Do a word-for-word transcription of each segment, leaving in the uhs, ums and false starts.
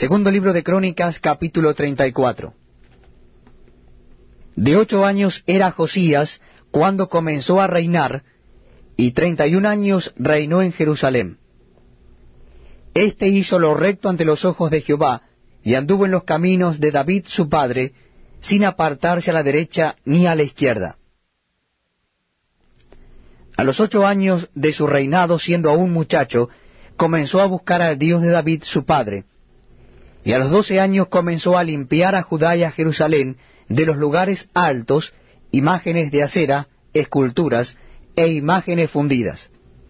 Segundo libro de Crónicas, capítulo treinta y cuatro. De ocho años era Josías cuando comenzó a reinar, y treinta y un años reinó en Jerusalén. Este hizo lo recto ante los ojos de Jehová, y anduvo en los caminos de David su padre, sin apartarse a la derecha ni a la izquierda. A los ocho años de su reinado, siendo aún muchacho, comenzó a buscar al Dios de David su padre, y a los doce años comenzó a limpiar a Judá y a Jerusalén de los lugares altos, imágenes de acera, esculturas e imágenes fundidas.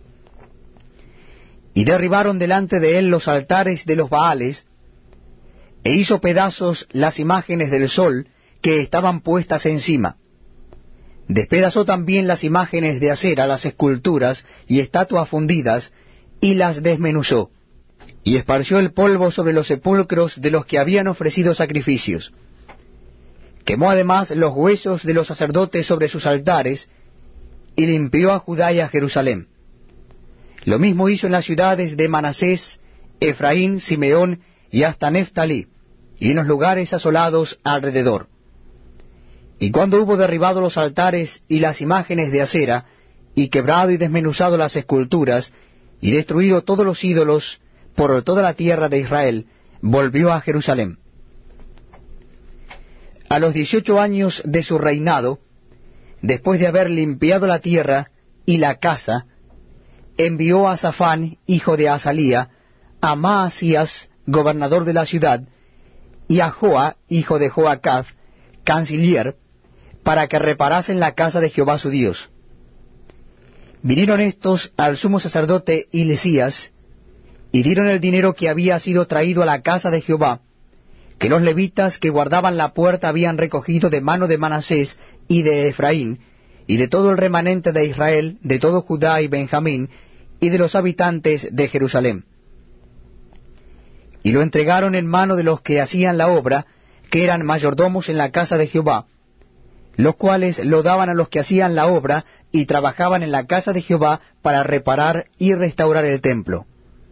Y derribaron delante de él los altares de los Baales, e hizo pedazos las imágenes del sol que estaban puestas encima. Despedazó también las imágenes de acera, las esculturas y estatuas fundidas, y las desmenuzó, y esparció el polvo sobre los sepulcros de los que habían ofrecido sacrificios. Quemó además los huesos de los sacerdotes sobre sus altares, y limpió a Judá y a Jerusalén. Lo mismo hizo en las ciudades de Manasés, Efraín, Simeón y hasta Neftalí, y en los lugares asolados alrededor. Y cuando hubo derribado los altares y las imágenes de acera, y quebrado y desmenuzado las esculturas, y destruido todos los ídolos por toda la tierra de Israel, volvió a Jerusalén. A los dieciocho años de su reinado, después de haber limpiado la tierra y la casa, envió a Safán, hijo de Azalía, a Maasías, gobernador de la ciudad, y a Joa, hijo de Joacaz, canciller, para que reparasen la casa de Jehová su Dios. Vinieron estos al sumo sacerdote Hilcías, y dieron el dinero que había sido traído a la casa de Jehová, que los levitas que guardaban la puerta habían recogido de mano de Manasés y de Efraín, y de todo el remanente de Israel, de todo Judá y Benjamín, y de los habitantes de Jerusalén. Y lo entregaron en mano de los que hacían la obra, que eran mayordomos en la casa de Jehová, los cuales lo daban a los que hacían la obra y trabajaban en la casa de Jehová para reparar y restaurar el templo.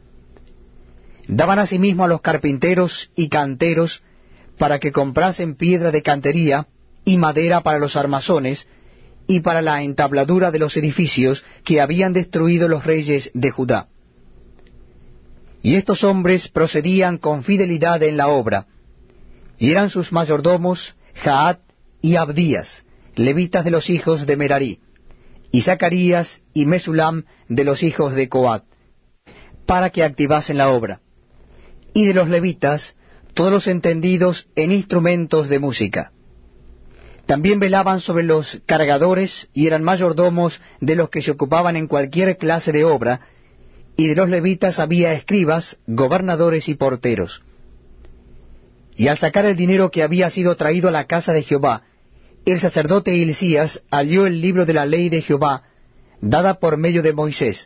Daban asimismo a los carpinteros y canteros para que comprasen piedra de cantería y madera para los armazones y para la entabladura de los edificios que habían destruido los reyes de Judá. Y estos hombres procedían con fidelidad en la obra, y eran sus mayordomos Jaat y Abdías, levitas de los hijos de Merarí, y Zacarías y Mesulam de los hijos de Coat, para que activasen la obra. Y de los levitas, todos los entendidos en instrumentos de música. También velaban sobre los cargadores, y eran mayordomos de los que se ocupaban en cualquier clase de obra, y de los levitas había escribas, gobernadores y porteros. Y al sacar el dinero que había sido traído a la casa de Jehová, el sacerdote Hilcías halló el libro de la ley de Jehová, dada por medio de Moisés.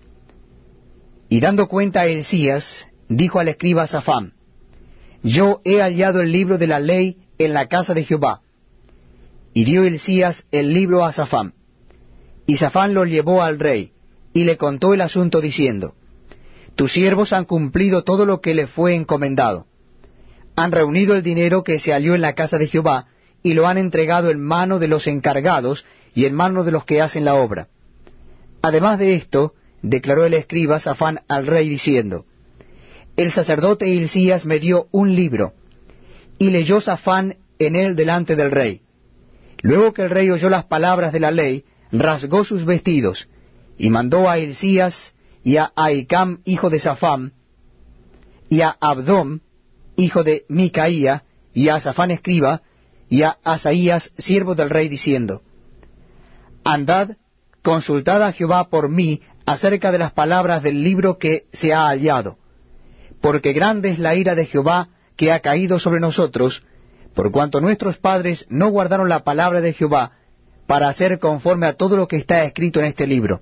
Y dando cuenta a Hilcías, dijo al escriba Safán: Yo he hallado el libro de la ley en la casa de Jehová. Y dio Hilcías el libro a Safán. Y Safán lo llevó al rey, y le contó el asunto diciendo: Tus siervos han cumplido todo lo que le fue encomendado. Han reunido el dinero que se halló en la casa de Jehová, y lo han entregado en mano de los encargados y en mano de los que hacen la obra. Además de esto, declaró el escriba Safán al rey diciendo: El sacerdote Hilcías me dio un libro, y leyó Safán en él delante del rey. Luego que el rey oyó las palabras de la ley, rasgó sus vestidos, y mandó a Hilcías, y a Ahicam, hijo de Safán, y a Abdom, hijo de Micaía, y a Safán escriba, y a Asaías, siervo del rey, diciendo: Andad, consultad a Jehová por mí acerca de las palabras del libro que se ha hallado, porque grande es la ira de Jehová que ha caído sobre nosotros, por cuanto nuestros padres no guardaron la palabra de Jehová, para hacer conforme a todo lo que está escrito en este libro.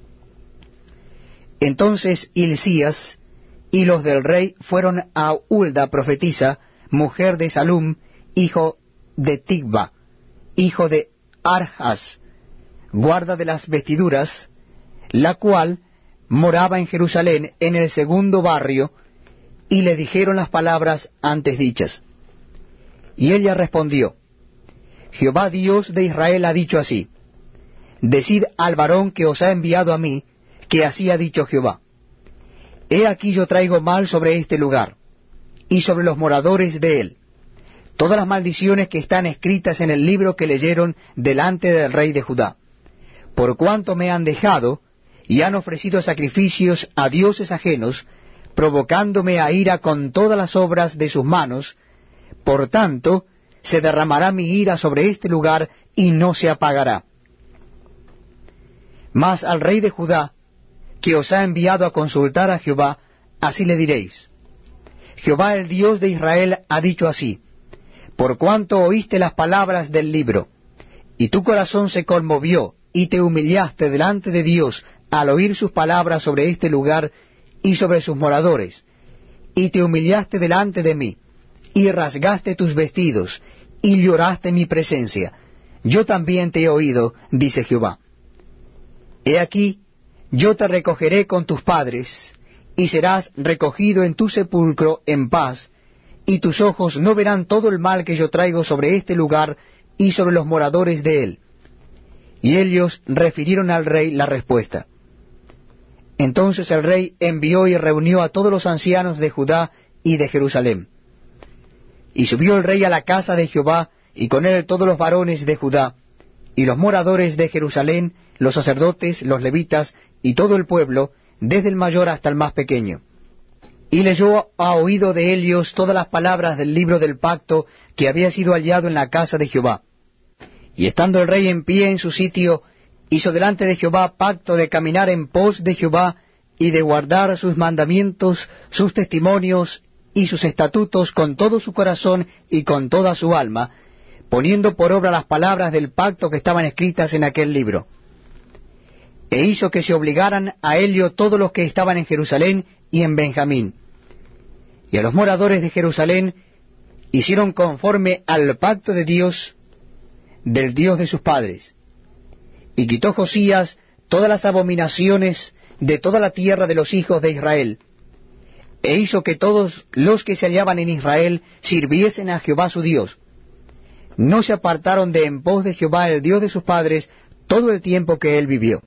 Entonces Hilcías y los del rey fueron a Hulda profetisa, mujer de Salum, hijo de Tigba, hijo de Arjas, guarda de las vestiduras, la cual moraba en Jerusalén, en el segundo barrio, y le dijeron las palabras antes dichas. Y ella respondió, Jehová Dios de Israel ha dicho así, decid al varón que os ha enviado a mí, que así ha dicho Jehová, he aquí yo traigo mal sobre este lugar, y sobre los moradores de él, todas las maldiciones que están escritas en el libro que leyeron delante del rey de Judá, por cuanto me han dejado, y han ofrecido sacrificios a dioses ajenos, provocándome a ira con todas las obras de sus manos, por tanto, se derramará mi ira sobre este lugar, y no se apagará. Mas al rey de Judá, que os ha enviado a consultar a Jehová, así le diréis, Jehová el Dios de Israel ha dicho así, por cuanto oíste las palabras del libro, y tu corazón se conmovió, y te humillaste delante de Dios al oír sus palabras sobre este lugar y sobre sus moradores, y te humillaste delante de mí, y rasgaste tus vestidos, y lloraste en mi presencia, yo también te he oído, dice Jehová. He aquí, yo te recogeré con tus padres, y serás recogido en tu sepulcro en paz, y tus ojos no verán todo el mal que yo traigo sobre este lugar y sobre los moradores de él. Y ellos refirieron al rey la respuesta. Entonces el rey envió y reunió a todos los ancianos de Judá y de Jerusalén. Y subió el rey a la casa de Jehová, y con él todos los varones de Judá, y los moradores de Jerusalén, los sacerdotes, los levitas, y todo el pueblo, desde el mayor hasta el más pequeño. Y leyó a oído de ellos todas las palabras del libro del pacto que había sido hallado en la casa de Jehová. Y estando el rey en pie en su sitio, hizo delante de Jehová pacto de caminar en pos de Jehová, y de guardar sus mandamientos, sus testimonios y sus estatutos con todo su corazón y con toda su alma, poniendo por obra las palabras del pacto que estaban escritas en aquel libro. E hizo que se obligaran a ello todos los que estaban en Jerusalén y en Benjamín. Y a los moradores de Jerusalén hicieron conforme al pacto de Dios, del Dios de sus padres. Y quitó Josías todas las abominaciones de toda la tierra de los hijos de Israel, e hizo que todos los que se hallaban en Israel sirviesen a Jehová su Dios. No se apartaron de en pos de Jehová el Dios de sus padres todo el tiempo que él vivió.